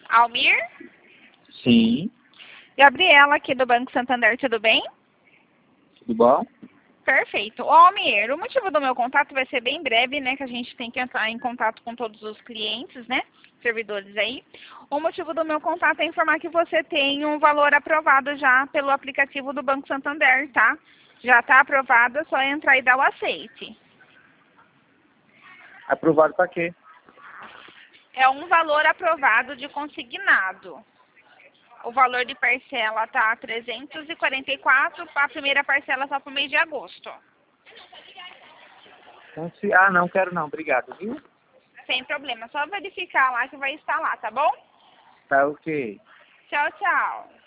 Almir? Sim, Gabriela, aqui do Banco Santander, tudo bem? tudo bom? Perfeito. Ô, Almir, o motivo do meu contato vai ser bem breve, né? Que a gente tem que entrar em contato com todos os clientes, né? Servidores aí. O motivo do meu contato é informar que você tem um valor aprovado já pelo aplicativo do Banco Santander, tá? Já está aprovado, é só entrar e dar o aceite. Aprovado para quê? É um valor aprovado de consignado. O valor de parcela tá 344, a primeira parcela só para o mês de agosto. Então, Ah, não quero não, obrigado, viu? Sem problema, só verificar lá que vai estar lá, tá bom? Tá ok. Tchau, tchau.